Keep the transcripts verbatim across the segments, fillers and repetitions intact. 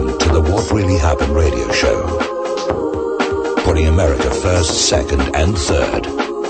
to the What Really Happened radio show. Putting America first, second, and third.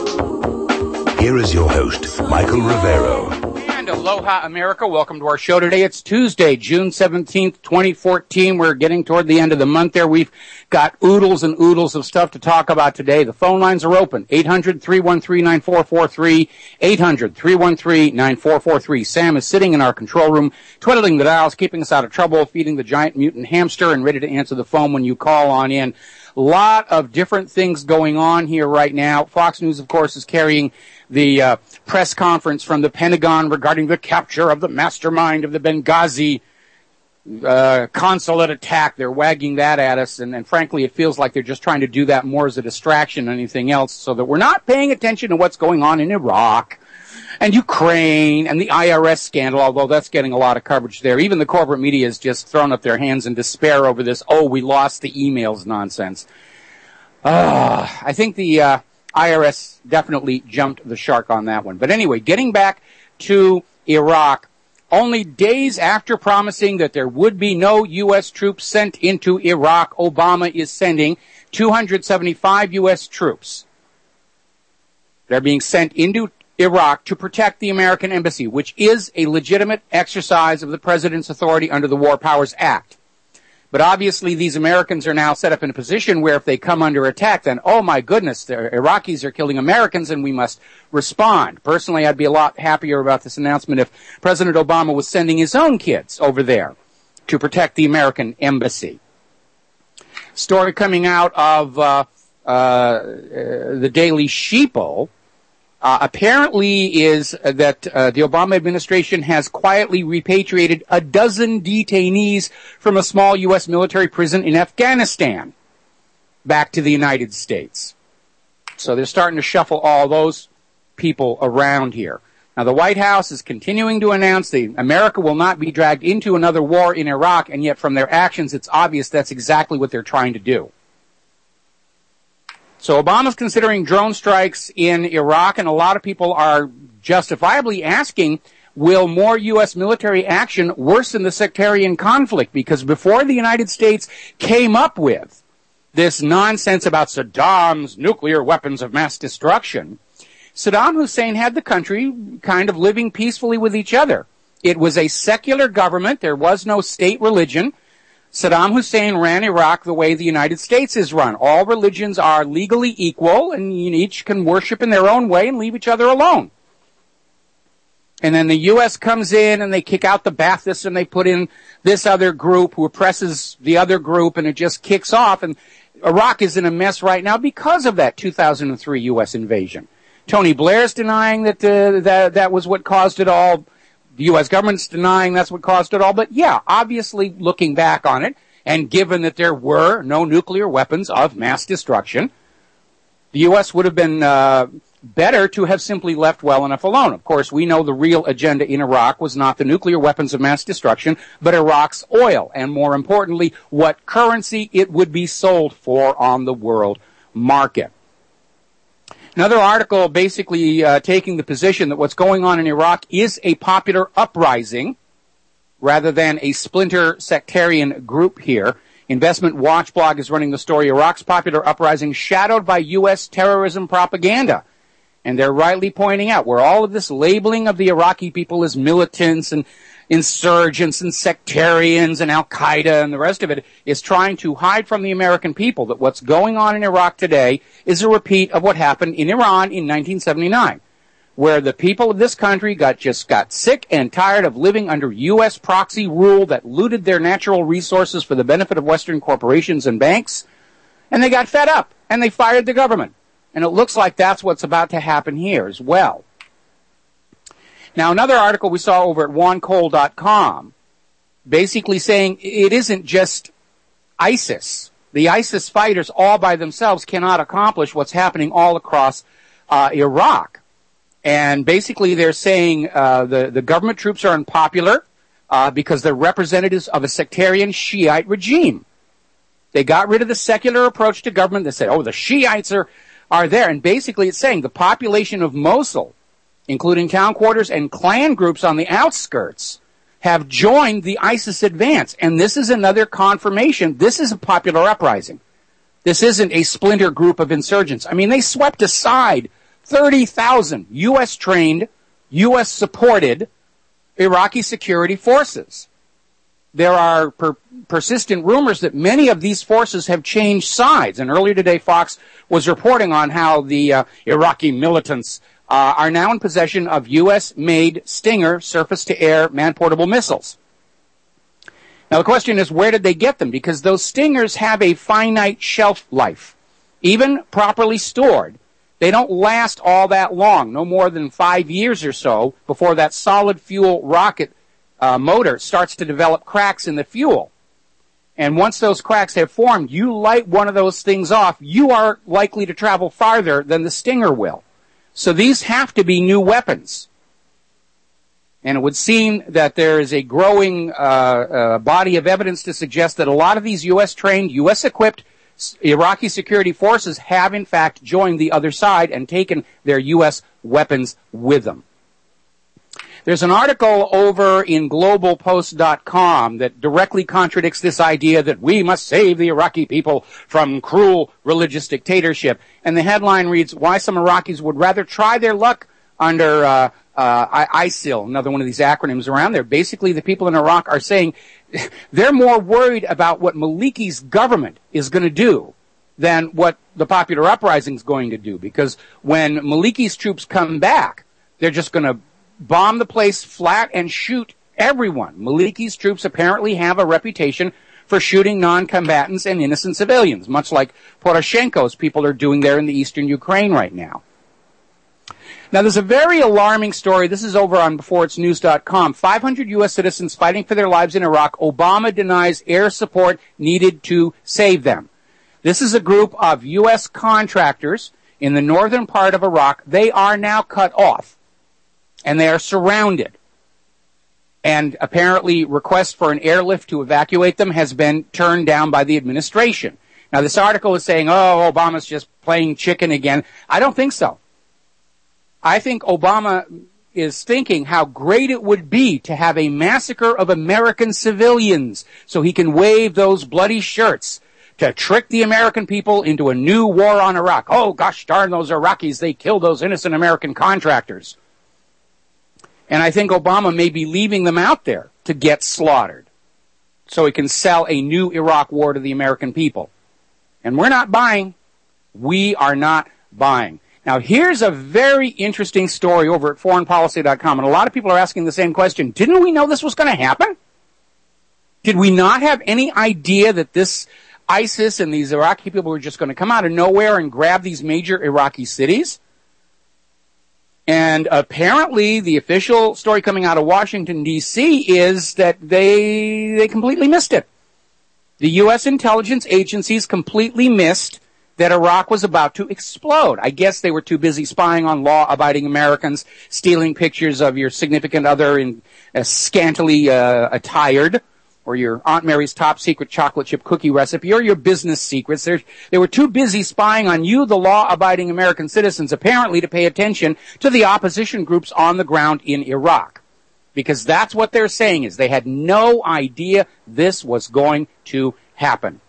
Here is your host, Michael Rivero. And aloha, America. Welcome to our show today. It's Tuesday, June seventeenth, twenty fourteen. We're getting toward the end of the month there. We've got oodles and oodles of stuff to talk about today. The phone lines are open. eight hundred, three one three, nine four four three. eight hundred, three one three, nine four four three. Sam is sitting in our control room, twiddling the dials, keeping us out of trouble, feeding the giant mutant hamster, and ready to answer the phone when you call on in. A lot of different things going on here right now. Fox News, of course, is carrying the uh, press conference from the Pentagon regarding the capture of the mastermind of the Benghazi uh, consulate attack. They're wagging that at us, and, and frankly, it feels like they're just trying to do that more as a distraction than anything else, so that we're not paying attention to what's going on in Iraq and Ukraine and the I R S scandal, although that's getting a lot of coverage there. Even the corporate media has just thrown up their hands in despair over this, oh, we lost the emails nonsense. Uh, I think the uh, I R S definitely jumped the shark on that one. But anyway, getting back to Iraq, only days after promising that there would be no U S troops sent into Iraq, Obama is sending two hundred seventy-five U S troops. They're being sent into Iraq to protect the American embassy, which is a legitimate exercise of the president's authority under the War Powers Act. But obviously these Americans are now set up in a position where if they come under attack, then, oh my goodness, the Iraqis are killing Americans and we must respond. Personally, I'd be a lot happier about this announcement if President Obama was sending his own kids over there to protect the American embassy. Story coming out of uh, uh, uh the Daily Sheeple Uh, apparently is uh, that uh, the Obama administration has quietly repatriated a dozen detainees from a small U S military prison in Afghanistan back to the United States. So they're starting to shuffle all those people around here. Now, the White House is continuing to announce that America will not be dragged into another war in Iraq, and yet from their actions, it's obvious that's exactly what they're trying to do. So Obama's considering drone strikes in Iraq, and a lot of people are justifiably asking, will more U S military action worsen the sectarian conflict? Because before the United States came up with this nonsense about Saddam's nuclear weapons of mass destruction, Saddam Hussein had the country kind of living peacefully with each other. It was a secular government. There was no state religion. Saddam Hussein ran Iraq the way the United States is run. All religions are legally equal, and each can worship in their own way and leave each other alone. And then the U S comes in and they kick out the Baathists and they put in this other group who oppresses the other group, and it just kicks off. And Iraq is in a mess right now because of that two thousand three U S invasion. Tony Blair's denying that uh, that, that was what caused it all. The U S government's denying that's what caused it all. But yeah, obviously looking back on it, and given that there were no nuclear weapons of mass destruction, the U S would have been uh, better to have simply left well enough alone. Of course, we know the real agenda in Iraq was not the nuclear weapons of mass destruction, but Iraq's oil, and more importantly, what currency it would be sold for on the world market. Another article basically uh, taking the position that what's going on in Iraq is a popular uprising rather than a splinter sectarian group here. Investment Watch blog is running the story, Iraq's popular uprising shadowed by U S terrorism propaganda. And they're rightly pointing out where all of this labeling of the Iraqi people as militants and insurgents and sectarians and Al-Qaeda and the rest of it is trying to hide from the American people that what's going on in Iraq today is a repeat of what happened in Iran in nineteen seventy-nine, where the people of this country got just got sick and tired of living under U S proxy rule that looted their natural resources for the benefit of Western corporations and banks, and they got fed up, and they fired the government. And it looks like that's what's about to happen here as well. Now, another article we saw over at juan cole dot com basically saying it isn't just ISIS. The ISIS fighters all by themselves cannot accomplish what's happening all across uh, Iraq. And basically they're saying uh, the, the government troops are unpopular uh, because they're representatives of a sectarian Shiite regime. They got rid of the secular approach to government. They said, oh, the Shiites are, are there. And basically it's saying the population of Mosul, including town quarters and clan groups on the outskirts, have joined the ISIS advance. And this is another confirmation. This is a popular uprising. This isn't a splinter group of insurgents. I mean, they swept aside thirty thousand U S trained, U S supported Iraqi security forces. There are per- persistent rumors that many of these forces have changed sides. And earlier today, Fox was reporting on how the uh, Iraqi militants uh, are now in possession of U S-made Stinger surface-to-air man-portable missiles. Now, the question is, where did they get them? Because those Stingers have a finite shelf life. Even properly stored, they don't last all that long, no more than five years or so, before that solid fuel rocket uh, motor starts to develop cracks in the fuel. And once those cracks have formed, you light one of those things off, you are likely to travel farther than the Stinger will. So these have to be new weapons. And it would seem that there is a growing uh, uh, body of evidence to suggest that a lot of these U S-trained, U S-equipped Iraqi security forces have, in fact, joined the other side and taken their U S weapons with them. There's an article over in global post dot com that directly contradicts this idea that we must save the Iraqi people from cruel religious dictatorship. And the headline reads, why some Iraqis would rather try their luck under uh, uh, ISIL, another one of these acronyms around there. Basically, the people in Iraq are saying they're more worried about what Maliki's government is going to do than what the popular uprising is going to do. Because when Maliki's troops come back, they're just going to bomb the place flat and shoot everyone. Maliki's troops apparently have a reputation for shooting non-combatants and innocent civilians, much like Poroshenko's people are doing there in the eastern Ukraine right now. Now, there's a very alarming story. This is over on before it's news dot com. five hundred U S citizens fighting for their lives in Iraq. Obama denies air support needed to save them. This is a group of U S contractors in the northern part of Iraq. They are now cut off, and they are surrounded. And apparently request for an airlift to evacuate them has been turned down by the administration. Now, this article is saying, oh, Obama's just playing chicken again. I don't think so. I think Obama is thinking how great it would be to have a massacre of American civilians so he can wave those bloody shirts to trick the American people into a new war on Iraq. Oh, gosh darn those Iraqis, they killed those innocent American contractors. And I think Obama may be leaving them out there to get slaughtered so he can sell a new Iraq war to the American people. And we're not buying. We are not buying. Now, here's a very interesting story over at foreign policy dot com, and a lot of people are asking the same question. Didn't we know this was going to happen? Did we not have any idea that this ISIS and these Iraqi people were just going to come out of nowhere and grab these major Iraqi cities? And apparently, the official story coming out of Washington, D C is that they they completely missed it. The U S intelligence agencies completely missed that Iraq was about to explode. I guess they were too busy spying on law-abiding Americans, stealing pictures of your significant other in uh, scantily uh, attired, or your Aunt Mary's top-secret chocolate chip cookie recipe, or your business secrets. They're, they were too busy spying on you, the law-abiding American citizens, apparently to pay attention to the opposition groups on the ground in Iraq. Because that's what they're saying, is they had no idea this was going to happen.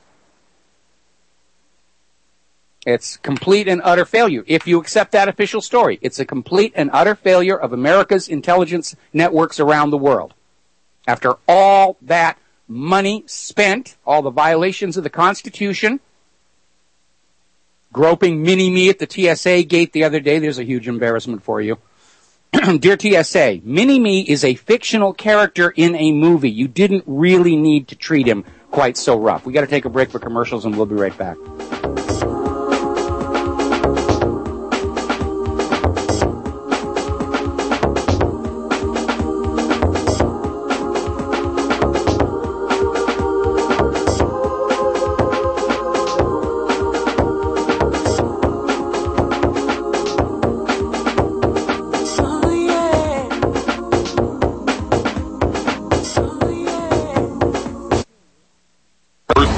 It's complete and utter failure. If you accept that official story, it's a complete and utter failure of America's intelligence networks around the world. After all that money spent, all the violations of the Constitution, groping mini-me at the T S A gate the other day, there's a huge embarrassment for you. Dear T S A, mini-me is a fictional character in a movie. You didn't really need to treat him quite so rough. We got to take a break for commercials, and we'll be right back.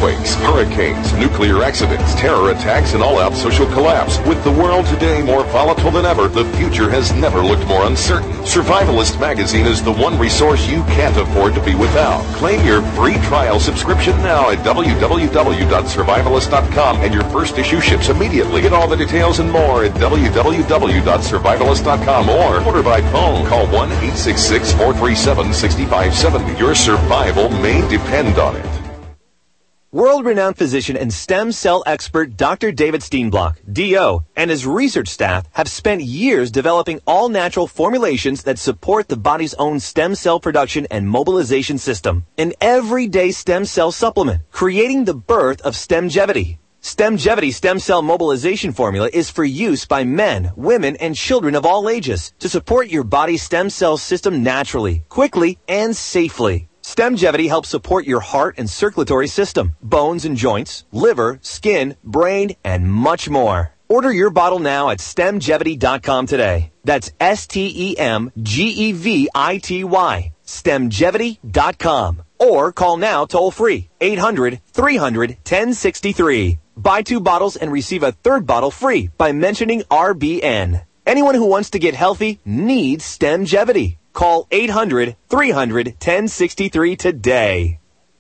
earthquakes, hurricanes, nuclear accidents, terror attacks, and all-out social collapse. With the world today more volatile than ever, the future has never looked more uncertain. Survivalist Magazine is the one resource you can't afford to be without. Claim your free trial subscription now at w w w dot survivalist dot com, and your first issue ships immediately. Get all the details and more at w w w dot survivalist dot com or order by phone. Call one eight six six, four three seven, six five seven zero. Your survival may depend on it. World-renowned physician and stem cell expert Doctor David Steenblock, D O, and his research staff have spent years developing all-natural formulations that support the body's own stem cell production and mobilization system. An everyday stem cell supplement, creating the birth of Stemgevity. Stemgevity stem cell mobilization formula is for use by men, women, and children of all ages to support your body's stem cell system naturally, quickly, and safely. Stemgevity helps support your heart and circulatory system, bones and joints, liver, skin, brain, and much more. Order your bottle now at stemgevity dot com today. That's S T E M G E V I T Y, stemgevity dot com. Or call now toll free, eight hundred, three hundred, ten sixty-three. Buy two bottles and receive a third bottle free by mentioning R B N. Anyone who wants to get healthy needs Stemgevity. Call eight hundred, three hundred, ten sixty-three today.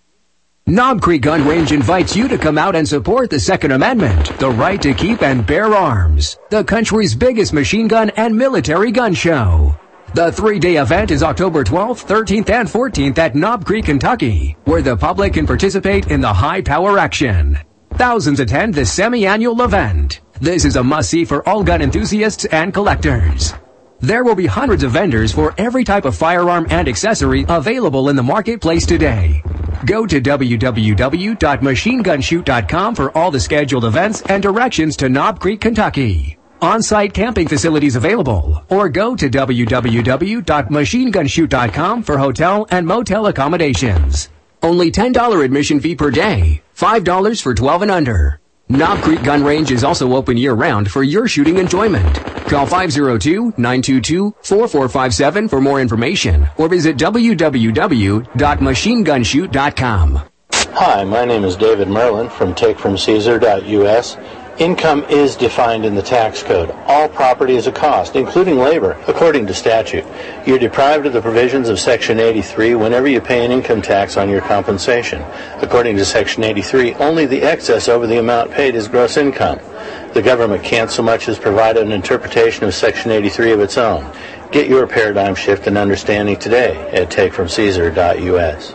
Knob Creek Gun Range invites you to come out and support the Second Amendment, the right to keep and bear arms, the country's biggest machine gun and military gun show. The three-day event is October twelfth, thirteenth, and fourteenth at Knob Creek, Kentucky, where the public can participate in the high-power action. Thousands attend this semi-annual event. This is a must-see for all gun enthusiasts and collectors. There will be hundreds of vendors for every type of firearm and accessory available in the marketplace today. Go to w w w dot machine gun shoot dot com for all the scheduled events and directions to Knob Creek, Kentucky. On-site camping facilities available, or go to w w w dot machine gun shoot dot com for hotel and motel accommodations. Only ten dollars admission fee per day, five dollars for twelve and under. Knob Creek Gun Range is also open year-round for your shooting enjoyment. Call five oh two, nine two two, four four five seven for more information, or visit w w w dot machine gun shoot dot com. Hi, my name is David Merlin from take from caesar dot u s. Income is defined in the tax code. All property is a cost, including labor, according to statute. You're deprived of the provisions of Section eighty-three whenever you pay an income tax on your compensation. According to Section eighty-three, only the excess over the amount paid is gross income. The government can't so much as provide an interpretation of Section eighty-three of its own. Get your paradigm shift and understanding today at take from caesar dot u s.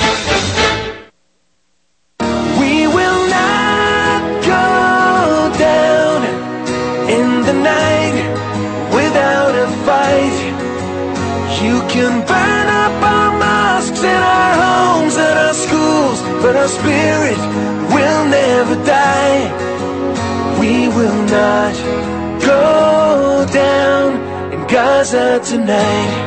We will not go down in the night without a fight. You can burn up our mosques and our homes and our schools, but our spirit will never die. We will not go down in Gaza tonight.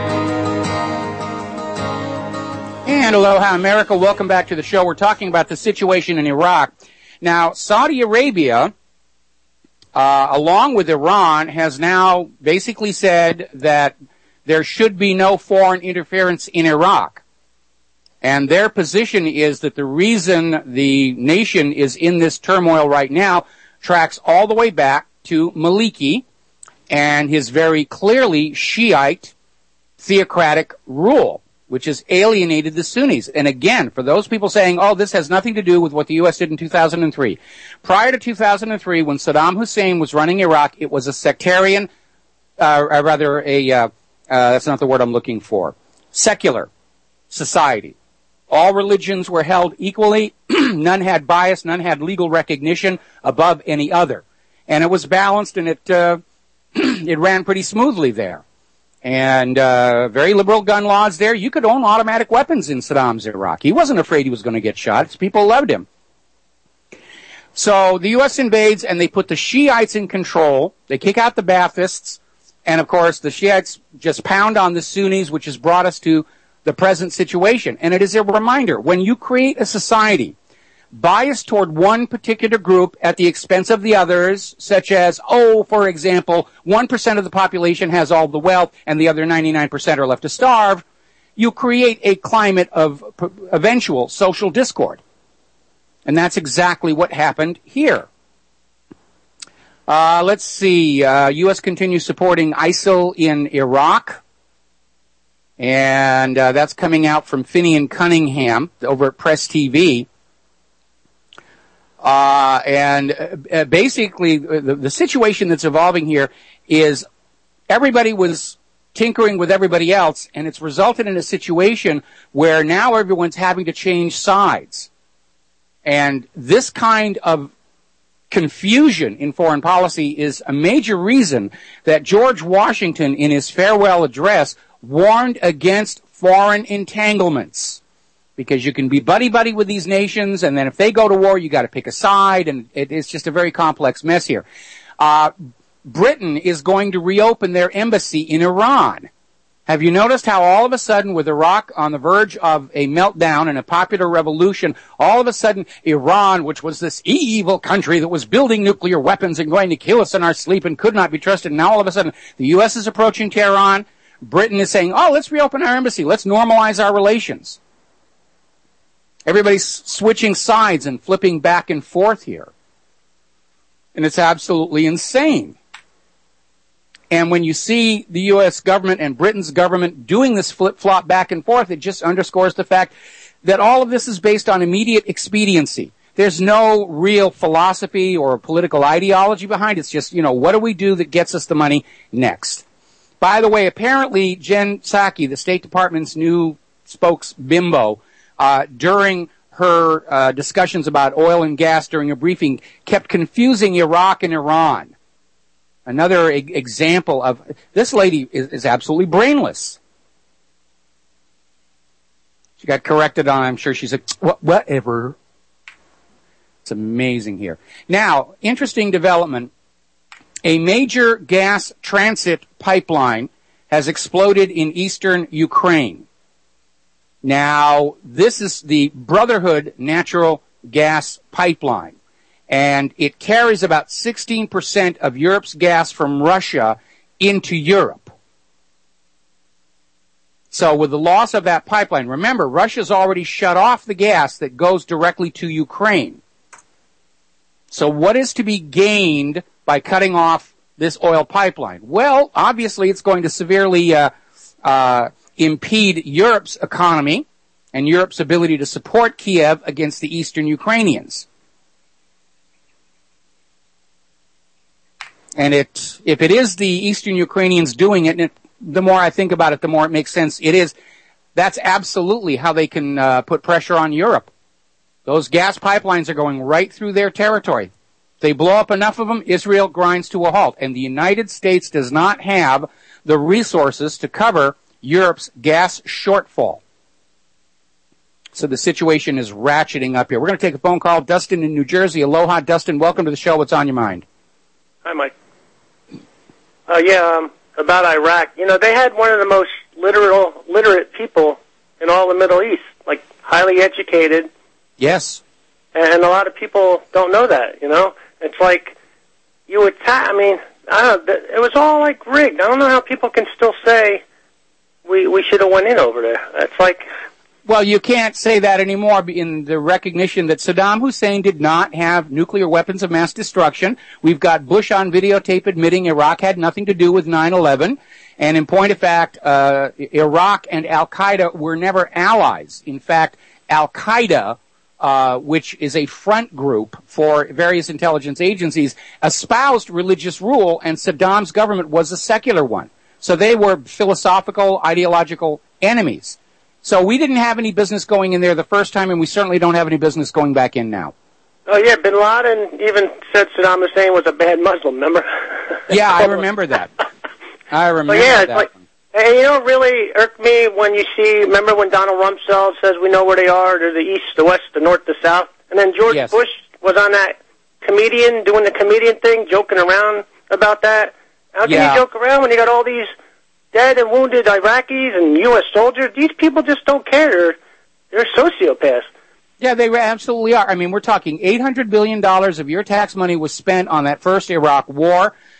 And aloha, America. Welcome back to the show. We're talking about the situation in Iraq. Now, Saudi Arabia, uh, along with Iran, has now basically said that there should be no foreign interference in Iraq. And their position is that the reason the nation is in this turmoil right now tracks all the way back to Maliki and his very clearly Shiite theocratic rule, which has alienated the Sunnis. And again, for those people saying, oh, this has nothing to do with what the U S did in two thousand three. Prior to two thousand three, when Saddam Hussein was running Iraq, it was a sectarian, uh, or rather a, uh, uh, that's not the word I'm looking for, secular society. All religions were held equally. None had bias. None had legal recognition above any other. And it was balanced, and it uh, it ran pretty smoothly there. And uh, very liberal gun laws there. You could own automatic weapons in Saddam's Iraq. He wasn't afraid he was going to get shot. His people loved him. So the U S invades, and they put the Shiites in control. They kick out the Baathists. And, of course, the Shiites just pound on the Sunnis, which has brought us to the present situation. And it is a reminder, when you create a society biased toward one particular group at the expense of the others, such as, oh, for example, one percent of the population has all the wealth and the other ninety-nine percent are left to starve, you create a climate of p- eventual social discord. And that's exactly what happened here. Uh, let's see. Uh, U S continues supporting ISIL in Iraq. And uh, that's coming out from Finian Cunningham over at Press T V. Uh, and uh, basically, the, the situation that's evolving here is everybody was tinkering with everybody else, and it's resulted in a situation where now everyone's having to change sides. And this kind of confusion in foreign policy is a major reason that George Washington, in his farewell address, warned against foreign entanglements. Because you can be buddy-buddy with these nations, and then if they go to war, you got to pick a side, and it, it's just a very complex mess here. Uh, Britain is going to reopen their embassy in Iran. Have you noticed how all of a sudden, with Iraq on the verge of a meltdown and a popular revolution, all of a sudden Iran, which was this evil country that was building nuclear weapons and going to kill us in our sleep and could not be trusted, now all of a sudden the U S is approaching Tehran, Britain is saying, oh, let's reopen our embassy, let's normalize our relations. Everybody's switching sides and flipping back and forth here. And it's absolutely insane. And when you see the U S government and Britain's government doing this flip-flop back and forth, it just underscores the fact that all of this is based on immediate expediency. There's no real philosophy or political ideology behind it. It's just, you know, what do we do that gets us the money next? By the way, apparently Jen Psaki, the State Department's new spokes bimbo, uh, during her uh, discussions about oil and gas during a briefing, kept confusing Iraq and Iran. Another e- example of this lady is, is absolutely brainless. She got corrected on. I'm sure she's like, what, whatever. It's amazing here. Now, interesting development. A major gas transit pipeline has exploded in eastern Ukraine. Now, this is the Brotherhood Natural Gas Pipeline. And it carries about sixteen percent of Europe's gas from Russia into Europe. So with the loss of that pipeline, remember, Russia's already shut off the gas that goes directly to Ukraine. So what is to be gained by cutting off this oil pipeline? Well, obviously it's going to severely uh, uh, impede Europe's economy and Europe's ability to support Kiev against the eastern Ukrainians. And it, if it is the eastern Ukrainians doing it, and it, the more I think about it, the more it makes sense. It is, that's absolutely how they can uh, put pressure on Europe. Those gas pipelines are going right through their territory. If they blow up enough of them, Israel grinds to a halt. And the United States does not have the resources to cover Europe's gas shortfall. So the situation is ratcheting up here. We're going to take a phone call. Dustin in New Jersey. Aloha, Dustin. Welcome to the show. What's on your mind? Hi, Mike. Uh, yeah, um, about Iraq. You know, they had one of the most literal, literate people in all the Middle East, like highly educated. Yes. And a lot of people don't know that, you know? It's like you attack, I mean, I don't know, it was all like rigged. I don't know how people can still say we, we should have went in over there. It's like... Well, you can't say that anymore in the recognition that Saddam Hussein did not have nuclear weapons of mass destruction. We've got Bush on videotape admitting Iraq had nothing to do with nine eleven. And in point of fact, uh, Iraq and Al-Qaeda were never allies. In fact, Al-Qaeda, uh, which is a front group for various intelligence agencies, espoused religious rule, and Saddam's government was a secular one. So they were philosophical, ideological enemies. So we didn't have any business going in there the first time, and we certainly don't have any business going back in now. Oh, yeah, Bin Laden even said Saddam Hussein was a bad Muslim, remember? Yeah, I remember that. I remember but yeah, that. Like, and you know what really irked me when you see, remember when Donald Rumsfeld says we know where they are, they're the east, the west, the north, the south, and then George yes. Bush was on that comedian, doing the comedian thing, joking around about that. How can yeah. you joke around when you got all these dead and wounded Iraqis and U S soldiers? These people just don't care. They're, they're sociopaths. Yeah, they absolutely are. I mean, we're talking eight hundred billion dollars of your tax money was spent on that first Iraq war.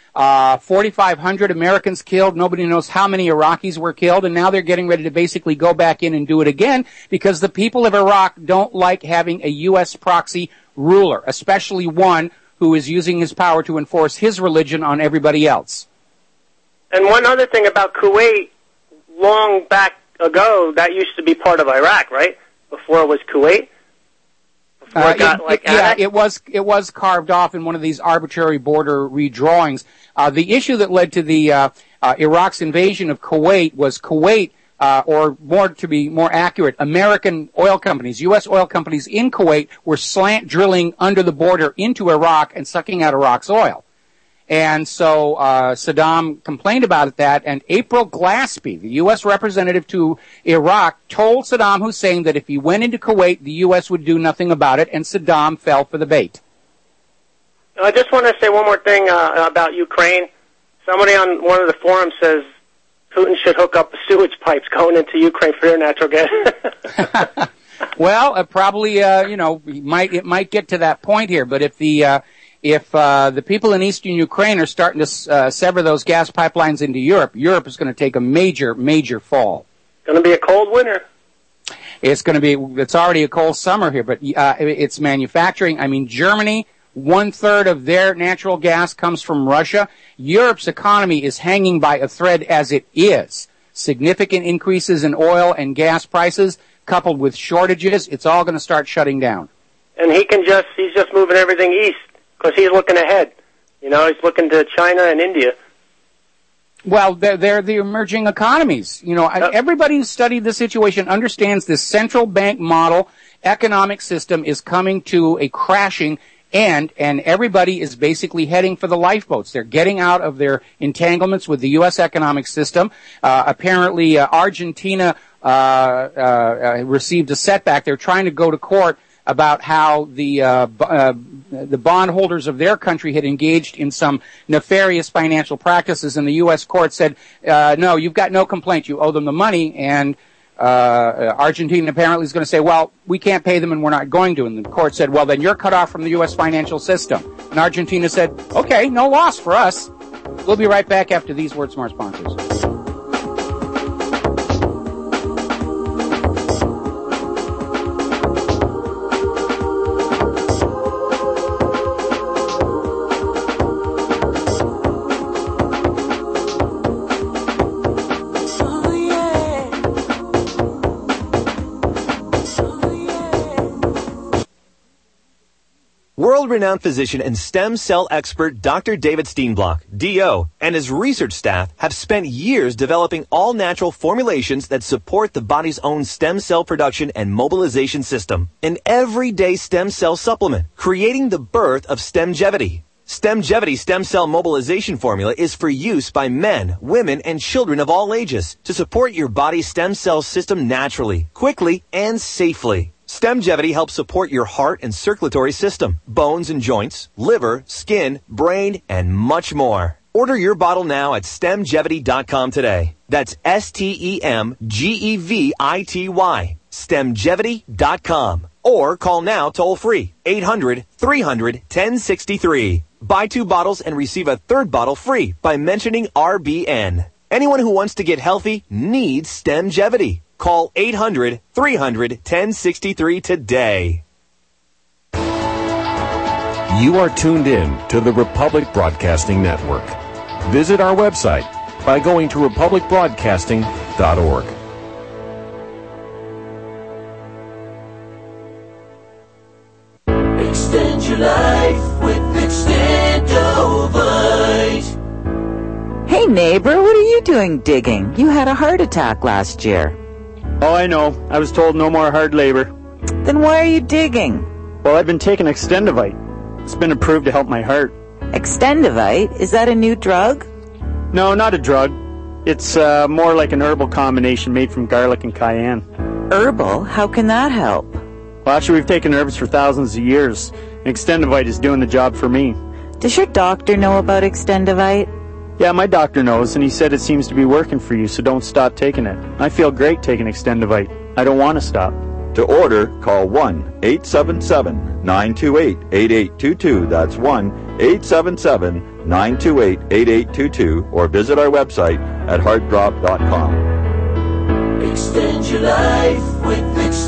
Uh, forty-five hundred Americans killed. Nobody knows how many Iraqis were killed. And now they're getting ready to basically go back in and do it again because the people of Iraq don't like having a U S proxy ruler, especially one who is using his power to enforce his religion on everybody else. And one other thing about Kuwait, long back ago, that used to be part of Iraq, right? Before it was Kuwait? Before Uh, it got, it, like, it, yeah, annexed? it was it was carved off in one of these arbitrary border redrawings. Uh, the issue that led to the uh, uh, Iraq's invasion of Kuwait was Kuwait, uh, or more to be more accurate, American oil companies, U S oil companies in Kuwait were slant drilling under the border into Iraq and sucking out Iraq's oil. And so uh, Saddam complained about that, and April Glaspie, the U S representative to Iraq, told Saddam Hussein that if he went into Kuwait, the U S would do nothing about it, and Saddam fell for the bait. I just want to say one more thing uh, about Ukraine. Somebody on one of the forums says Putin should hook up sewage pipes going into Ukraine for their natural gas. Well, uh, probably, uh, you know, it might it might get to that point here, but if the uh, If uh, the people in eastern Ukraine are starting to uh, sever those gas pipelines into Europe, Europe is going to take a major, major fall. Going to be a cold winter. It's going to be. It's already a cold summer here, but uh, it's manufacturing. I mean, Germany, one third of their natural gas comes from Russia. Europe's economy is hanging by a thread as it is. Significant increases in oil and gas prices, coupled with shortages, it's all going to start shutting down. And he can just—he's just moving everything east. Because he's looking ahead. You know, he's looking to China and India. Well, they're, they're the emerging economies. You know, yep. Everybody who's studied the situation understands this central bank model economic system is coming to a crashing end, and everybody is basically heading for the lifeboats. They're getting out of their entanglements with the U S economic system. Uh, apparently, uh, Argentina uh, uh, received a setback. They're trying to go to court about how the uh, b- uh, the bondholders of their country had engaged in some nefarious financial practices, and the U S court said, uh, no, you've got no complaint. You owe them the money, and uh, Argentina apparently is going to say, well, we can't pay them and we're not going to. And the court said, well, then you're cut off from the U S financial system. And Argentina said, okay, no loss for us. We'll be right back after these words from our sponsors. World-renowned physician and stem cell expert Doctor David Steenblock, D O, and his research staff have spent years developing all-natural formulations that support the body's own stem cell production and mobilization system. An everyday stem cell supplement, creating the birth of Stemgevity. Stemgevity stem cell mobilization formula is for use by men, women, and children of all ages to support your body's stem cell system naturally, quickly, and safely. Stemgevity helps support your heart and circulatory system, bones and joints, liver, skin, brain, and much more. Order your bottle now at stemgevity dot com today. That's S T E M G E V I T Y. stemgevity dot com. Or call now toll free, eight hundred, three hundred, ten sixty-three. Buy two bottles and receive a third bottle free by mentioning R B N. Anyone who wants to get healthy needs Stemgevity. Call eight hundred, three hundred, ten sixty-three today. You are tuned in to the Republic Broadcasting Network. Visit our website by going to republic broadcasting dot org. Extend your life with Extendovite. Hey neighbor, what are you doing digging? You had a heart attack last year. Oh, I know. I was told no more hard labor. Then why are you digging? Well, I've been taking Extendovite. It's been approved to help my heart. Extendovite? Is that a new drug? No, not a drug. It's uh, more like an herbal combination made from garlic and cayenne. Herbal? How can that help? Well, actually, we've taken herbs for thousands of years, and Extendovite is doing the job for me. Does your doctor know about Extendovite? Yeah, my doctor knows, and he said it seems to be working for you, so don't stop taking it. I feel great taking Extendovite. I don't want to stop. To order, call one eight seven seven, nine two eight, eight eight two two. That's one eight seven seven, nine two eight, eight eight two two or visit our website at heart drop dot com. Extend your life with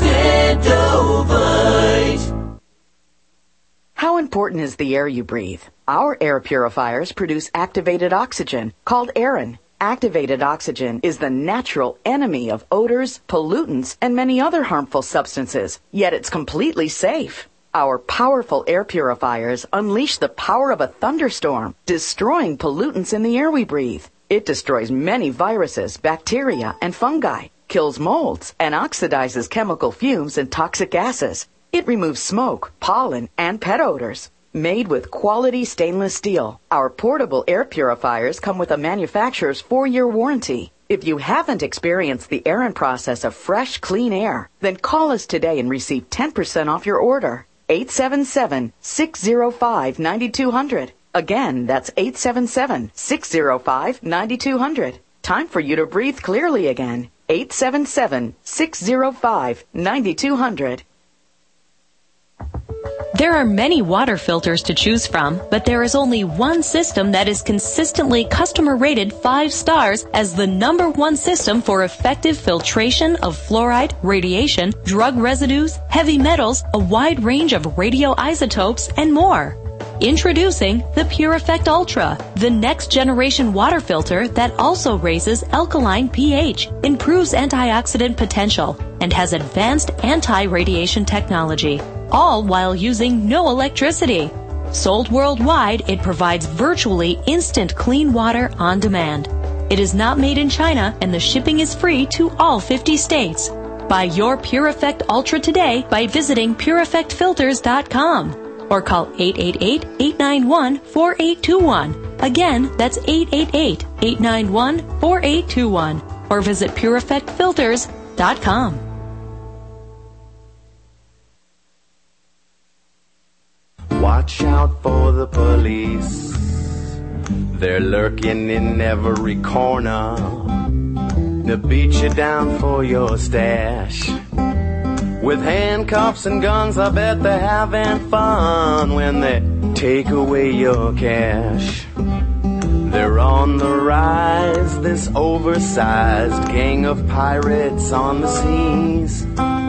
Extendovite. How important is the air you breathe? Our air purifiers produce activated oxygen, called Aerin. Activated oxygen is the natural enemy of odors, pollutants, and many other harmful substances, yet it's completely safe. Our powerful air purifiers unleash the power of a thunderstorm, destroying pollutants in the air we breathe. It destroys many viruses, bacteria, and fungi, kills molds, and oxidizes chemical fumes and toxic gases. It removes smoke, pollen, and pet odors. Made with quality stainless steel, our portable air purifiers come with a manufacturer's four-year warranty. If you haven't experienced the Aerin process of fresh, clean air, then call us today and receive ten percent off your order. eight seven seven, six zero five, nine two zero zero. Again, that's eight seven seven, six zero five, nine two zero zero. Time for you to breathe clearly again. eight seven seven, six zero five, nine two zero zero. There are many water filters to choose from, but there is only one system that is consistently customer rated five stars as the number one system for effective filtration of fluoride, radiation, drug residues, heavy metals, a wide range of radioisotopes, and more. Introducing the PureEffect Ultra, the next generation water filter that also raises alkaline pH, improves antioxidant potential, and has advanced anti-radiation technology, all while using no electricity. Sold worldwide, it provides virtually instant clean water on demand. It is not made in China, and the shipping is free to all fifty states. Buy your PureEffect Ultra today by visiting pure effect filters dot com. Or call eight eight eight, eight nine one, four eight two one. Again, that's eight eight eight, eight nine one, four eight two one. Or visit pure effect filters dot com. Watch out for the police. They're lurking in every corner. They'll beat you down for your stash. With handcuffs and guns, I bet they're having fun when they take away your cash. They're on the rise, this oversized gang of pirates on the seas.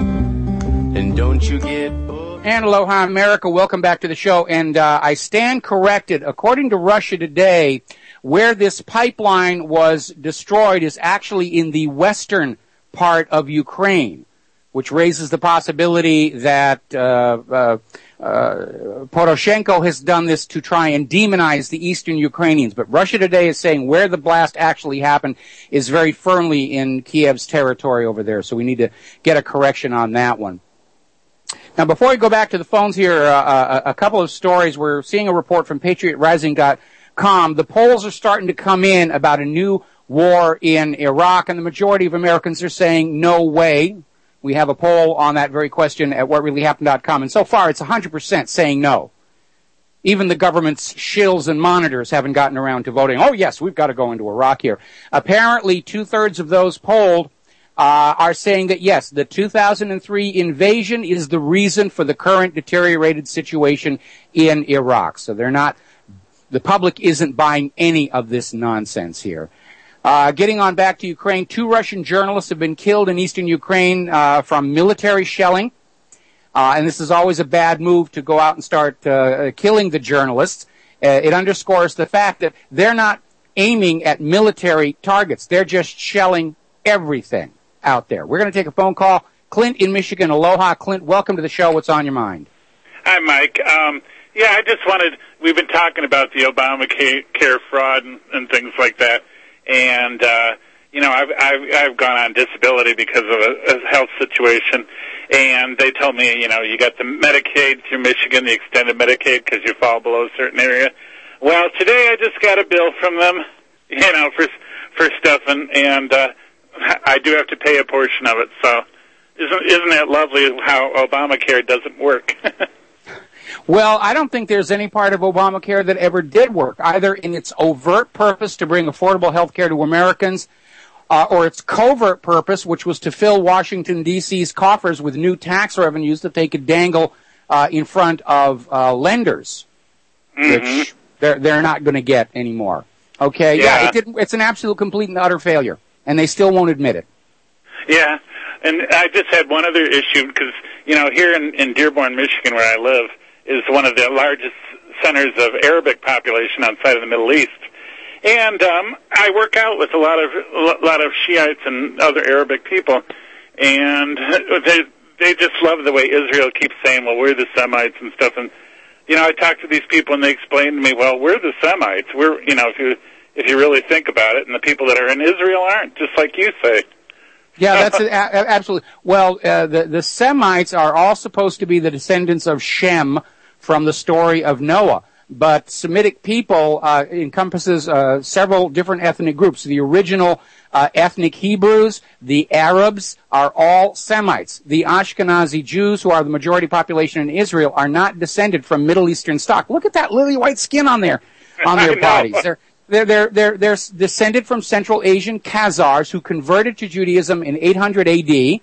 And don't you get... And aloha, America. Welcome back to the show. And uh, I stand corrected. According to Russia Today, where this pipeline was destroyed is actually in the western part of Ukraine, which raises the possibility that uh, uh, uh, Poroshenko has done this to try and demonize the eastern Ukrainians. But Russia Today is saying where the blast actually happened is very firmly in Kiev's territory over there. So we need to get a correction on that one. Now, before we go back to the phones here, uh, a, a couple of stories. We're seeing a report from Patriot Rising dot com. The polls are starting to come in about a new war in Iraq, and the majority of Americans are saying no way. We have a poll on that very question at what really happened dot com, and so far it's one hundred percent saying no. Even the government's shills and monitors haven't gotten around to voting, oh, yes, we've got to go into Iraq here. Apparently, two-thirds of those polled uh, are saying that, yes, the two thousand three invasion is the reason for the current deteriorated situation in Iraq. So they're not, the public isn't buying any of this nonsense here. Uh, getting on back to Ukraine, two Russian journalists have been killed in eastern Ukraine uh, from military shelling. Uh, and this is always a bad move to go out and start uh, killing the journalists. Uh, it underscores the fact that they're not aiming at military targets. They're just shelling everything out there. We're going to take a phone call. Clint in Michigan. Aloha. Clint, welcome to the show. What's on your mind? Hi, Mike. Um, yeah, I just wanted, we've been talking about the Obamacare fraud and, and things like that. And, uh, you know, I've, I've, I've gone on disability because of a, a health situation. And they told me, you know, you got the Medicaid through Michigan, the extended Medicaid, because you fall below a certain area. Well, today I just got a bill from them, you know, for for stuff, and, and uh, I do have to pay a portion of it. So isn't, isn't that lovely how Obamacare doesn't work? Well, I don't think there's any part of Obamacare that ever did work, either in its overt purpose to bring affordable health care to Americans, uh, or its covert purpose, which was to fill Washington, D C's coffers with new tax revenues that they could dangle uh, in front of uh, lenders. Mm-hmm. which they're they're not going to get anymore. Okay, yeah, Yeah. it didn't, it's an absolute, complete, and utter failure, and they still won't admit it. Yeah, and I just had one other issue because, you know, here in, in Dearborn, Michigan, where I live, is one of the largest centers of Arabic population outside of the Middle East. And um, I work out with a lot of a lot of Shiites and other Arabic people, and they they just love the way Israel keeps saying, well, we're the Semites and stuff. And, you know, I talk to these people, and they explain to me, well, we're the Semites. We're, you know, if you if you really think about it, and the people that are in Israel aren't, just like you say. Yeah, that's a, a, absolutely. Well, uh, the the Semites are all supposed to be the descendants of Shem from the story of Noah. But Semitic people uh, encompasses uh, several different ethnic groups. The original uh, ethnic Hebrews, the Arabs, are all Semites. The Ashkenazi Jews, who are the majority population in Israel, are not descended from Middle Eastern stock. Look at that lily white skin on their on their bodies. They're they're they're they're they're descended from Central Asian Khazars who converted to Judaism in eight hundred A D.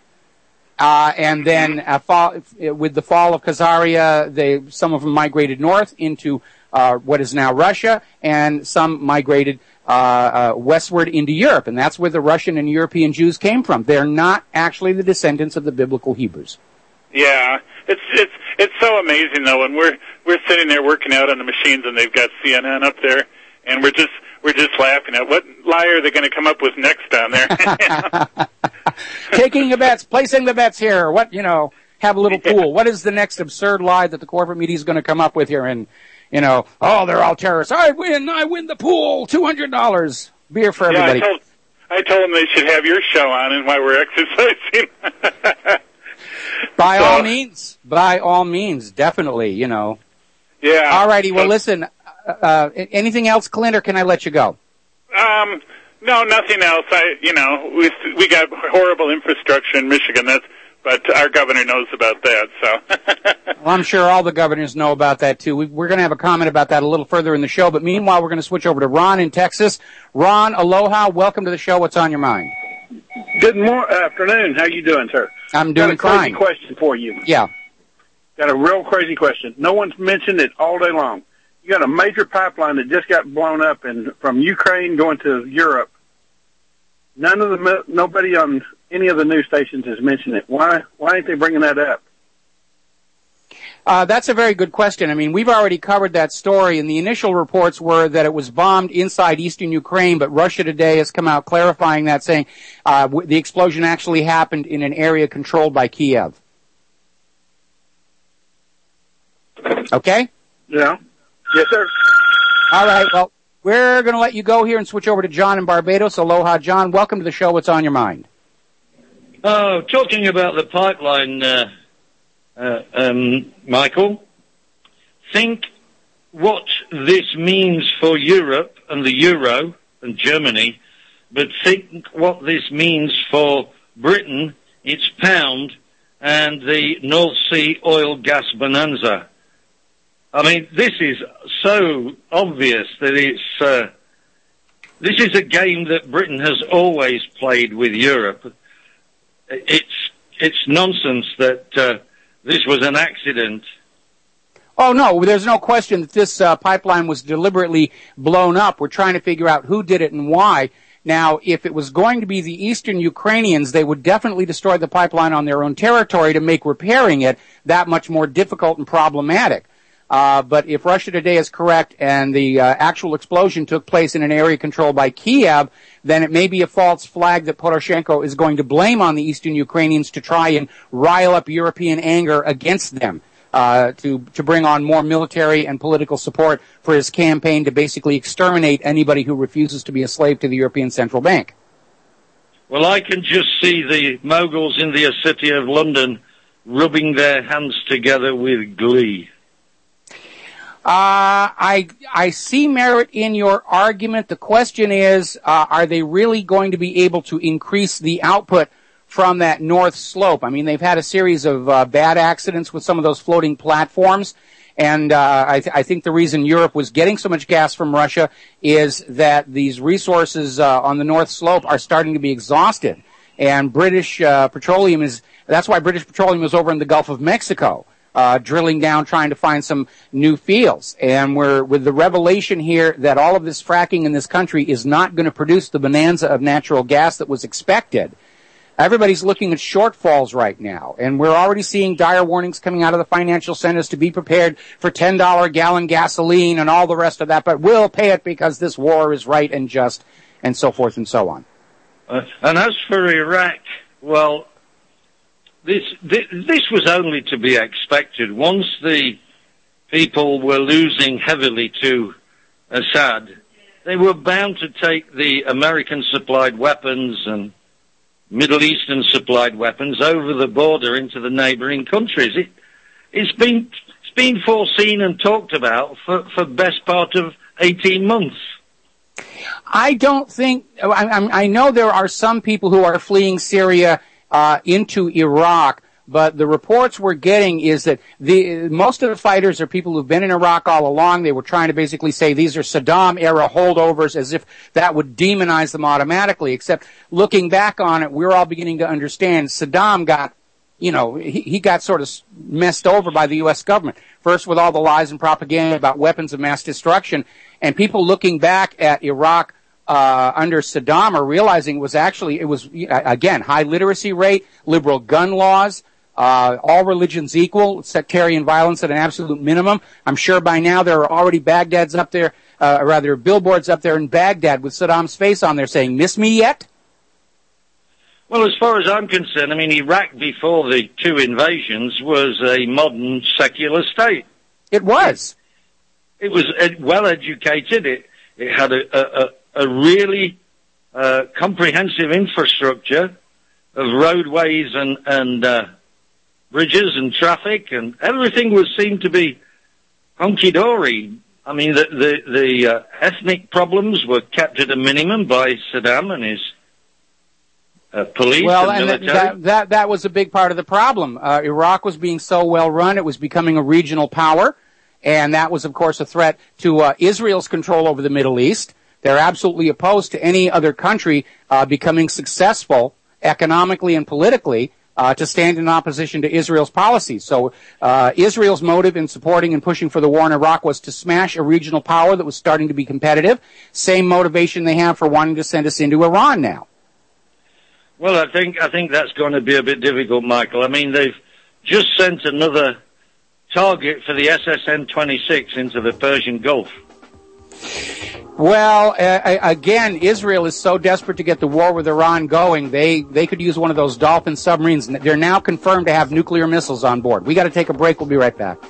Uh, and then uh, fall, with the fall of Khazaria, they, some of them migrated north into uh, what is now Russia, and some migrated uh, uh, westward into Europe. And that's where the Russian and European Jews came from. They're not actually the descendants of the biblical Hebrews. Yeah, it's it's it's so amazing though. When we're we're sitting there working out on the machines, and they've got C N N up there, and we're just we're just laughing at what lie are they going to come up with next down there. Taking the bets, placing the bets here. What, you know, have a little pool. What is the next absurd lie that the corporate media is going to come up with here? And, you know, oh, they're all terrorists. I win, I win the pool, two hundred dollars. Beer for everybody. Yeah, I told, I told them they should have your show on and while we're exercising. By so, all means. By all means. Definitely, you know. Yeah. All righty. Well, listen, uh, uh, anything else, Clint, or can I let you go? Um, no, nothing else. I, you know, we we got horrible infrastructure in Michigan. That's, but our governor knows about that. So. Well, I'm sure all the governors know about that too. We, we're going to have a comment about that a little further in the show. But meanwhile, we're going to switch over to Ron in Texas. Ron, aloha. Welcome to the show. What's on your mind? Good morning, afternoon. How you doing, sir? I'm doing got a crazy fine. question for you. Yeah. Got a real crazy question. No one's mentioned it all day long. You got a major pipeline that just got blown up in, from Ukraine going to Europe. None of the nobody on any of the news stations has mentioned it. Why? Why ain't they bringing that up? Uh, that's a very good question. I mean, we've already covered that story, and the initial reports were that it was bombed inside eastern Ukraine, but Russia Today has come out clarifying that, saying uh, w- the explosion actually happened in an area controlled by Kiev. Okay? Yeah. Yes, sir. All right, well, we're going to let you go here and switch over to John in Barbados. Aloha, John. Welcome to the show. What's on your mind? Oh, talking about the pipeline, uh, uh, um, Michael, think what this means for Europe and the euro and Germany, but think what this means for Britain, its pound, and the North Sea oil gas bonanza. I mean, this is so obvious that it's, uh, this is a game that Britain has always played with Europe. It's, it's nonsense that, uh, this was an accident. Oh, no, there's no question that this uh, pipeline was deliberately blown up. We're trying to figure out who did it and why. Now, if it was going to be the eastern Ukrainians, they would definitely destroy the pipeline on their own territory to make repairing it that much more difficult and problematic. Uh, but if Russia Today is correct and the uh, actual explosion took place in an area controlled by Kiev, then it may be a false flag that Poroshenko is going to blame on the eastern Ukrainians to try and rile up European anger against them, uh, to, to bring on more military and political support for his campaign to basically exterminate anybody who refuses to be a slave to the European Central Bank. Well, I can just see the moguls in the city of London rubbing their hands together with glee. Uh, I, I see merit in your argument. The question is, uh, are they really going to be able to increase the output from that north slope? I mean, they've had a series of uh, bad accidents with some of those floating platforms, and uh, I, th- I think the reason Europe was getting so much gas from Russia is that these resources uh, on the north slope are starting to be exhausted, and British uh, petroleum is, that's why British petroleum is over in the Gulf of Mexico. uh, drilling down, trying to find some new fields. And we're, with the revelation here that all of this fracking in this country is not going to produce the bonanza of natural gas that was expected, everybody's looking at shortfalls right now. And we're already seeing dire warnings coming out of the financial centers to be prepared for ten dollars a gallon gasoline and all the rest of that, but we'll pay it because this war is right and just, and so forth and so on. Uh, and as for Iraq, well, this, this this was only to be expected. Once the people were losing heavily to Assad, they were bound to take the American-supplied weapons and Middle Eastern-supplied weapons over the border into the neighboring countries. It, it's been it's been foreseen and talked about for for best part of eighteen months. I don't think, I, I know there are some people who are fleeing Syria uh, into Iraq, but the reports we're getting is that the most of the fighters are people who've been in Iraq all along. They were trying to basically say these are Saddam-era holdovers, as if that would demonize them automatically, except looking back on it, we're all beginning to understand Saddam got, you know, he, he got sort of messed over by the U S government. First with all the lies and propaganda about weapons of mass destruction, and people looking back at Iraq uh under Saddam are realizing it was actually, it was, again, high literacy rate, liberal gun laws, uh all religions equal, sectarian violence at an absolute minimum. I'm sure by now there are already Baghdad's up there, uh, or rather billboards up there in Baghdad with Saddam's face on there saying, "Miss me yet?" Well, as far as I'm concerned, I mean, Iraq before the two invasions was a modern secular state. It was. It, it was uh, well educated. It, it had a, a, a really uh, comprehensive infrastructure of roadways and, and uh, bridges and traffic, and everything was seemed to be hunky-dory. I mean, the, the, the uh, ethnic problems were kept at a minimum by Saddam and his Uh, police well, and and military. that, that that was a big part of the problem. Uh, Iraq was being so well run; it was becoming a regional power, and that was, of course, a threat to uh, Israel's control over the Middle East. They're absolutely opposed to any other country uh, becoming successful economically and politically uh, to stand in opposition to Israel's policies. So, uh, Israel's motive in supporting and pushing for the war in Iraq was to smash a regional power that was starting to be competitive. Same motivation they have for wanting to send us into Iran now. Well, I think I think that's going to be a bit difficult, Michael. I mean, they've just sent another target for the S S N twenty-six into the Persian Gulf. Well, uh, again, Israel is so desperate to get the war with Iran going, they, they could use one of those Dolphin submarines. They're now confirmed to have nuclear missiles on board. We got to take a break. We'll be right back.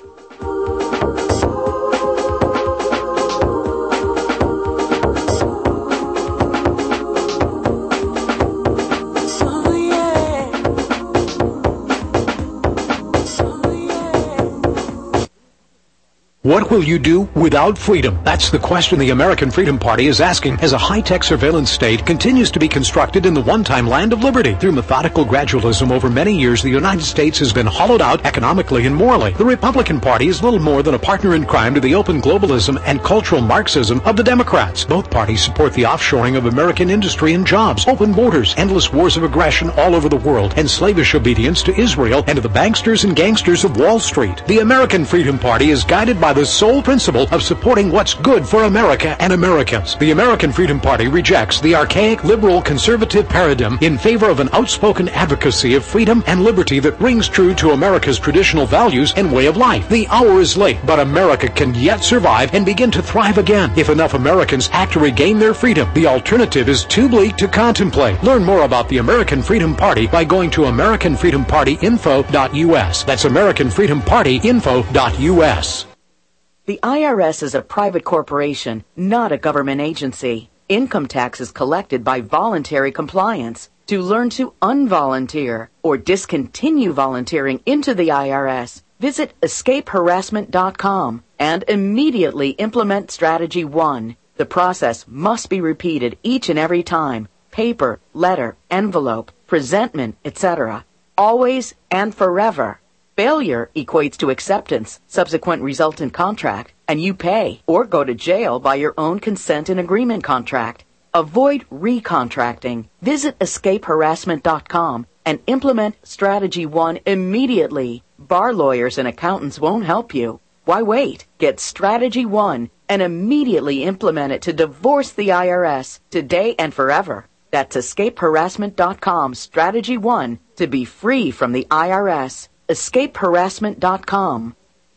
What will you do without freedom? That's the question the American Freedom Party is asking as a high-tech surveillance state continues to be constructed in the one-time land of liberty. Through methodical gradualism over many years, the United States has been hollowed out economically and morally. The Republican Party is little more than a partner in crime to the open globalism and cultural Marxism of the Democrats. Both parties support the offshoring of American industry and jobs, open borders, endless wars of aggression all over the world, and slavish obedience to Israel and to the banksters and gangsters of Wall Street. The American Freedom Party is guided by the sole principle of supporting what's good for America and Americans. The American Freedom Party rejects the archaic liberal conservative paradigm in favor of an outspoken advocacy of freedom and liberty that rings true to America's traditional values and way of life. The hour is late, but America can yet survive and begin to thrive again if enough Americans act to regain their freedom. The alternative is too bleak to contemplate. Learn more about the American Freedom Party by going to American Freedom Party info dot U S. That's American Freedom Party info dot U S. The I R S is a private corporation, not a government agency. Income tax is collected by voluntary compliance. To learn to unvolunteer or discontinue volunteering into the I R S, visit escape harassment dot com and immediately implement Strategy one. The process must be repeated each and every time. Paper, letter, envelope, presentment, et cetera. Always and forever. Failure equates to acceptance, subsequent resultant contract, and you pay or go to jail by your own consent and agreement contract. Avoid recontracting. Visit escape harassment dot com and implement Strategy one immediately. bar lawyers and accountants won't help you. Why wait? Get Strategy One and immediately implement it to divorce the I R S today and forever. That's escape harassment dot com, Strategy One, to be free from the I R S. escape harassment dot com.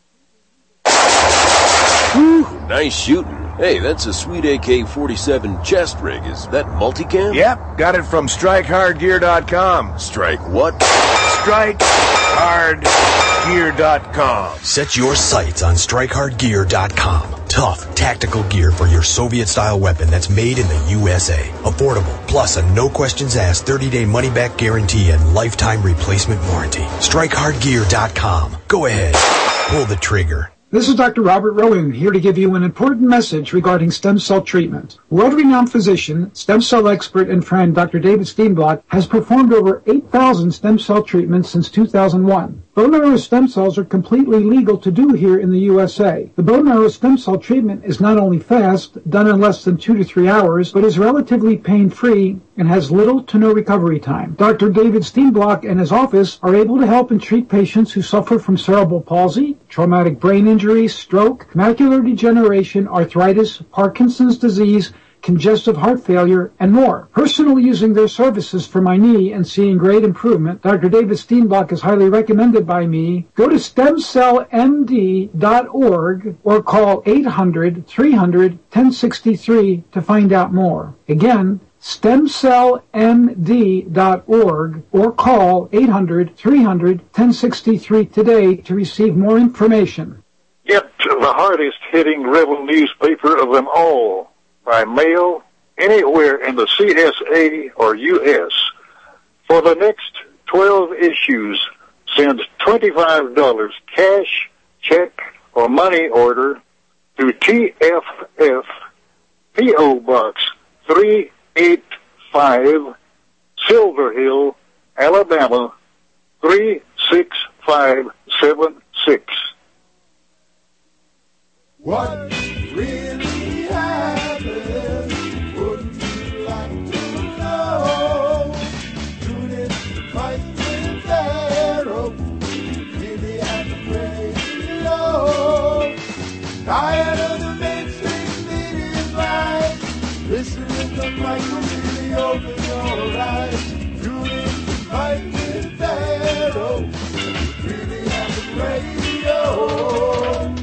Whew, nice shooting. Hey, that's a sweet A K forty-seven chest rig. Is that multicam? Yep, got it from strike hard gear dot com. Strike what? strike hard gear dot com. Set your sights on strike hard gear dot com. Tough, tactical gear for your Soviet-style weapon that's made in the U S A. Affordable, plus a no-questions-asked thirty-day money-back guarantee and lifetime replacement warranty. strike hard gear dot com. Go ahead. Pull the trigger. This is Doctor Robert Rowan, here to give you an important message regarding stem cell treatment. World-renowned physician, stem cell expert, and friend Doctor David Steenblock has performed over eight thousand stem cell treatments since two thousand one. Bone marrow stem cells are completely legal to do here in the U S A. The bone marrow stem cell treatment is not only fast, done in less than two to three hours, but is relatively pain-free and has little to no recovery time. Doctor David Steenblock and his office are able to help and treat patients who suffer from cerebral palsy, traumatic brain injury, stroke, macular degeneration, arthritis, Parkinson's disease, congestive heart failure, and more. Personally using their services for my knee and seeing great improvement, Doctor David Steenblock is highly recommended by me. Go to stem cell m d dot org or call eight hundred, three hundred, ten sixty-three to find out more. Again, stem cell m d dot org or call eight hundred, three hundred, ten sixty-three today to receive more information. Get the hardest hitting rebel newspaper of them all by mail anywhere in the C S A or U S. For the next twelve issues, send twenty-five dollars cash, check, or money order to T F F, P O Box three eighty-five, Silver Hill, Alabama three six five seven six. What really happened? Wouldn't you like to know? Tune in to Fight with Pharaoh. Really at the radio. Tired of the mainstream media's lies. Listen to the mic will really open your eyes. Tune in to Fight with Pharaoh. Really at the radio.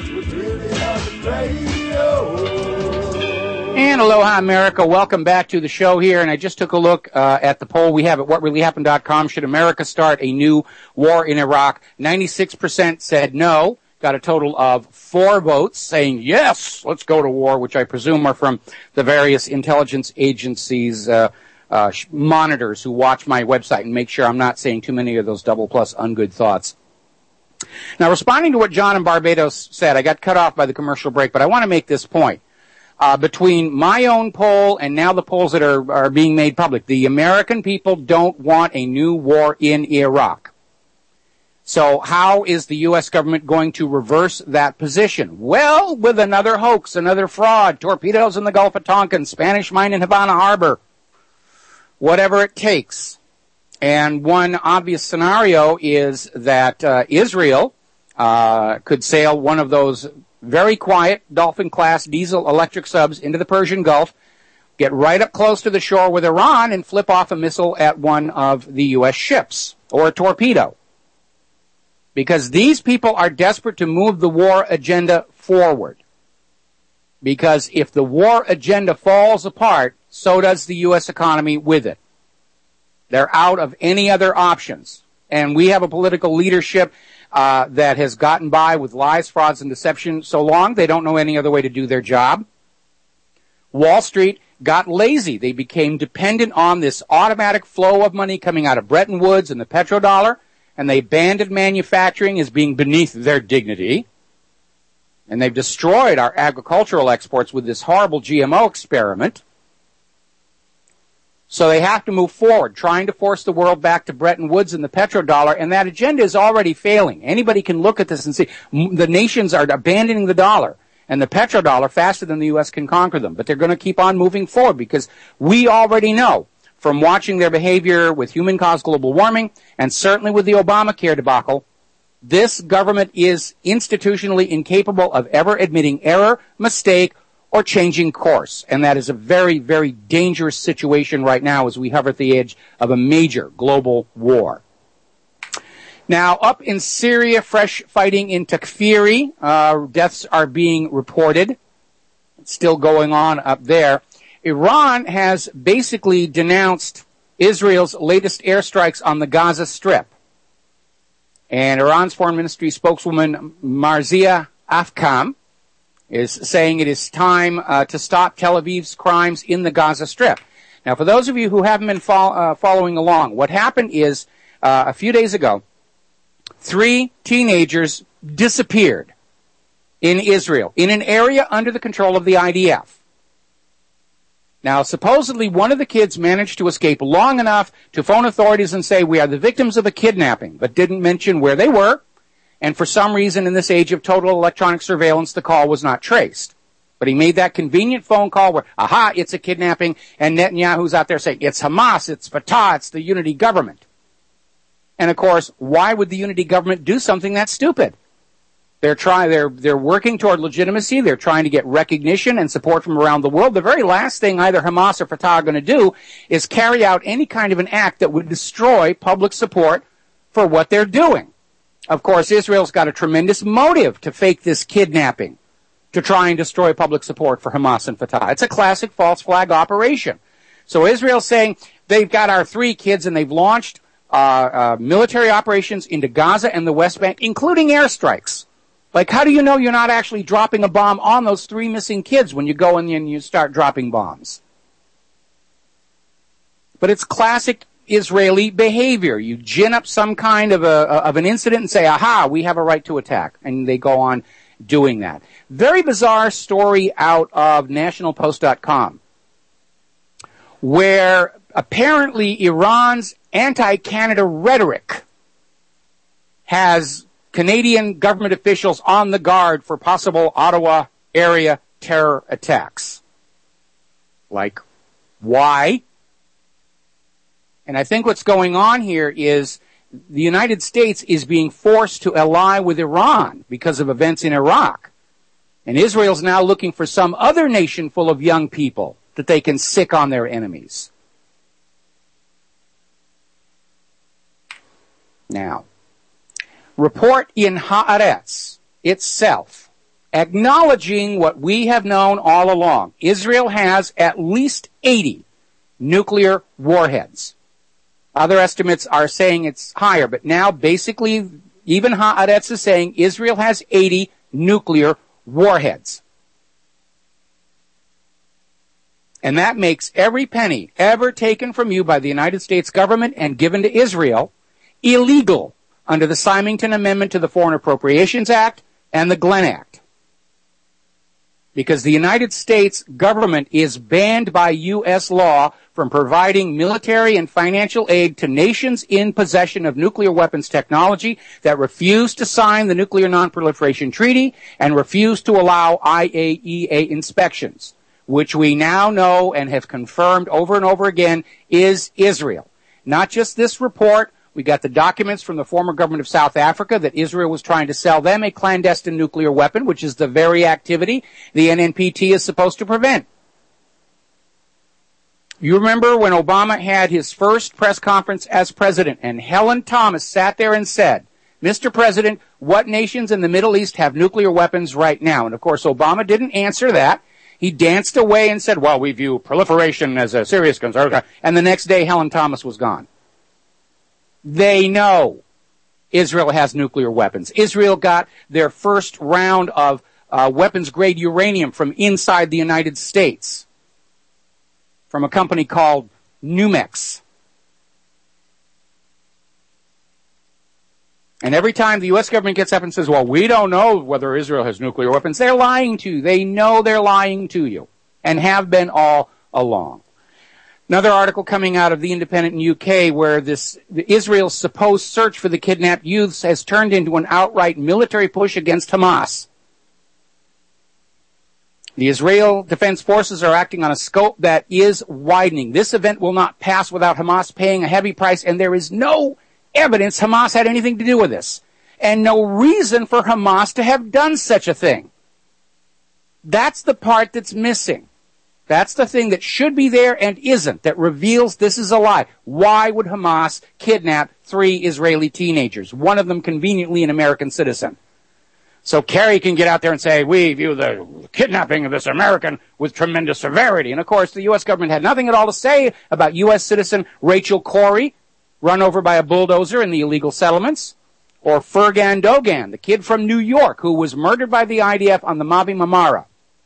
And aloha, America. Welcome back to the show here. And I just took a look uh, at the poll we have at what really happened dot com. Should America start a new war in Iraq? ninety-six percent said no. Got a total of four votes saying yes, let's go to war, which I presume are from the various intelligence agencies, uh, uh, monitors who watch my website and make sure I'm not saying too many of those double plus ungood thoughts. Now, responding to what John in Barbados said, I got cut off by the commercial break, but I want to make this point. Uh, between my own poll and now the polls that are, are being made public, the American people don't want a new war in Iraq. So how is the U S government going to reverse that position? Well, with another hoax, another fraud, torpedoes in the Gulf of Tonkin, Spanish mine in Havana Harbor, whatever it takes. And one obvious scenario is that uh, Israel uh, could sail one of those very quiet Dolphin-class diesel electric subs into the Persian Gulf, get right up close to the shore with Iran, and flip off a missile at one of the U S ships, or a torpedo. Because these people are desperate to move the war agenda forward. Because if the war agenda falls apart, so does the U S economy with it. They're out of any other options. And we have a political leadership uh, that has gotten by with lies, frauds, and deception so long they don't know any other way to do their job. Wall Street got lazy. They became dependent on this automatic flow of money coming out of Bretton Woods and the petrodollar, and they abandoned manufacturing as being beneath their dignity. And they've destroyed our agricultural exports with this horrible G M O experiment. So they have to move forward, trying to force the world back to Bretton Woods and the petrodollar, and that agenda is already failing. Anybody can look at this and see the nations are abandoning the dollar and the petrodollar faster than the U S can conquer them. But they're going to keep on moving forward because we already know from watching their behavior with human-caused global warming and certainly with the Obamacare debacle This government is institutionally incapable of ever admitting error, mistake, or changing course. And that is a very, very dangerous situation right now as we hover at the edge of a major global war. Now, up in Syria, fresh fighting in Takfiri. Uh, deaths are being reported. It's still going on up there. Iran has basically denounced Israel's latest airstrikes on the Gaza Strip. And Iran's foreign ministry spokeswoman Marzia Afkam is saying it is time uh, to stop Tel Aviv's crimes in the Gaza Strip. Now, for those of you who haven't been fo- uh, following along, what happened is uh, a few days ago, three teenagers disappeared in Israel, in an area under the control of the I D F. Now, supposedly one of the kids managed to escape long enough to phone authorities and say, we are the victims of a kidnapping, but didn't mention where they were. And for some reason, in this age of total electronic surveillance, the call was not traced. But he made that convenient phone call where, aha, it's a kidnapping, and Netanyahu's out there saying, it's Hamas, it's Fatah, it's the unity government. And of course, why would the unity government do something that stupid? They're trying, they're, they're working toward legitimacy. They're trying to get recognition and support from around the world. The very last thing either Hamas or Fatah are going to do is carry out any kind of an act that would destroy public support for what they're doing. Of course, Israel's got a tremendous motive to fake this kidnapping, to try and destroy public support for Hamas and Fatah. It's a classic false flag operation. So Israel's saying they've got our three kids and they've launched uh, uh, military operations into Gaza and the West Bank, including airstrikes. Like, how do you know you're not actually dropping a bomb on those three missing kids when you go in and you start dropping bombs? But it's classic Israeli behavior. You gin up some kind of a of an incident and say, aha, we have a right to attack. And they go on doing that. Very bizarre story out of national post dot com, where apparently Iran's anti-Canada rhetoric has Canadian government officials on the guard for possible Ottawa area terror attacks. Like, why? And I think what's going on here is the United States is being forced to ally with Iran because of events in Iraq. And Israel's now looking for some other nation full of young people that they can sick on their enemies. Now, report in Haaretz itself, acknowledging what we have known all along. Israel has at least eighty nuclear warheads. Other estimates are saying it's higher, but now basically even Haaretz is saying Israel has eighty nuclear warheads. And that makes every penny ever taken from you by the United States government and given to Israel illegal under the Symington Amendment to the Foreign Appropriations Act and the Glenn Act. Because the United States government is banned by U S law from providing military and financial aid to nations in possession of nuclear weapons technology that refuse to sign the Nuclear Non-Proliferation Treaty and refuse to allow I A E A inspections, which we now know and have confirmed over and over again is Israel. Not just this report. We got the documents from the former government of South Africa that Israel was trying to sell them a clandestine nuclear weapon, which is the very activity the N N P T is supposed to prevent. You remember when Obama had his first press conference as president, and Helen Thomas sat there and said, Mister President, what nations in the Middle East have nuclear weapons right now? And of course, Obama didn't answer that. He danced away and said, well, we view proliferation as a serious concern. And the next day, Helen Thomas was gone. They know Israel has nuclear weapons. Israel got their first round of uh, weapons-grade uranium from inside the United States, from a company called Numex. And every time the U S government gets up and says, well, we don't know whether Israel has nuclear weapons, they're lying to you. They know they're lying to you and have been all along. Another article coming out of The Independent in U K where this Israel's supposed search for the kidnapped youths has turned into an outright military push against Hamas. The Israel Defense Forces are acting on a scope that is widening. This event will not pass without Hamas paying a heavy price, and there is no evidence Hamas had anything to do with this. and no reason for Hamas to have done such a thing. That's the part that's missing. That's the thing that should be there and isn't, that reveals this is a lie. Why would Hamas kidnap three Israeli teenagers, one of them conveniently an American citizen? So Kerry can get out there and say, we view the kidnapping of this American with tremendous severity. And, of course, the U S government had nothing at all to say about U S citizen Rachel Corrie, run over by a bulldozer in the illegal settlements, or Fergan Dogan, the kid from New York who was murdered by the I D F on the Mavi Marmara.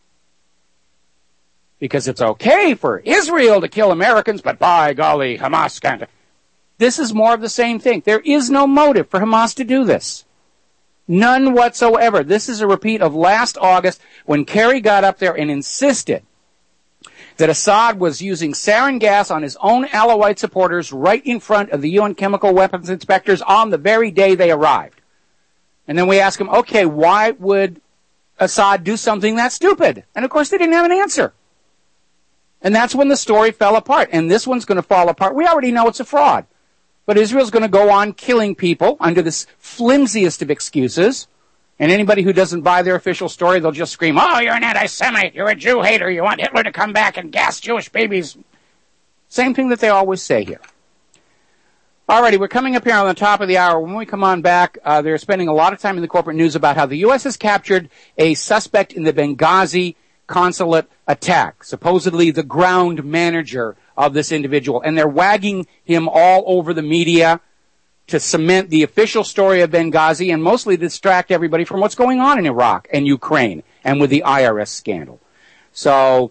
Because it's okay for Israel to kill Americans, but by golly, Hamas can't. This is more of the same thing. There is no motive for Hamas to do this. None whatsoever. This is a repeat of last August when Kerry got up there and insisted that Assad was using sarin gas on his own Alawite supporters right in front of the U N chemical weapons inspectors on the very day they arrived. And then we ask him, okay, why would Assad do something that stupid? And of course they didn't have an answer. And that's when the story fell apart. And this one's going to fall apart. We already know it's a fraud. But Israel's going to go on killing people under this flimsiest of excuses. And anybody who doesn't buy their official story, they'll just scream, oh, you're an anti-Semite, you're a Jew hater, you want Hitler to come back and gas Jewish babies. Same thing that they always say here. Alrighty, we're coming up here on the top of the hour. When we come on back, uh, they're spending a lot of time in the corporate news about how the U S has captured a suspect in the Benghazi consulate attack, supposedly the ground manager of this individual. And they're wagging him all over the media to cement the official story of Benghazi and mostly distract everybody from what's going on in Iraq and Ukraine and with the I R S scandal. So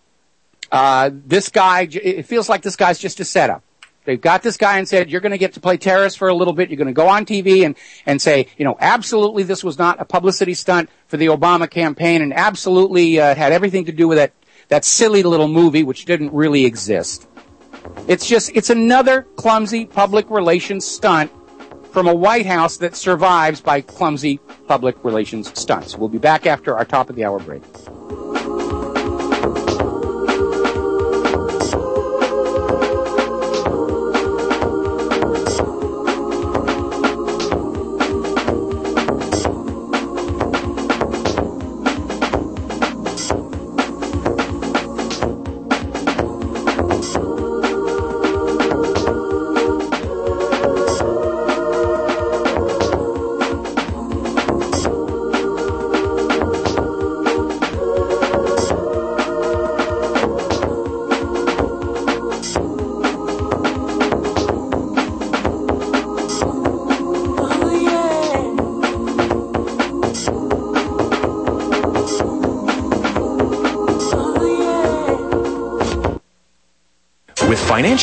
uh this guy, it feels like this guy's just a setup. They've got this guy and said, you're going to get to play terrorist for a little bit. You're going to go on T V and, and say, you know, absolutely this was not a publicity stunt for the Obama campaign and absolutely uh, had everything to do with that, that silly little movie which didn't really exist. It's just, it's another clumsy public relations stunt from a White House that survives by clumsy public relations stunts. We'll be back after our top of the hour break. With financial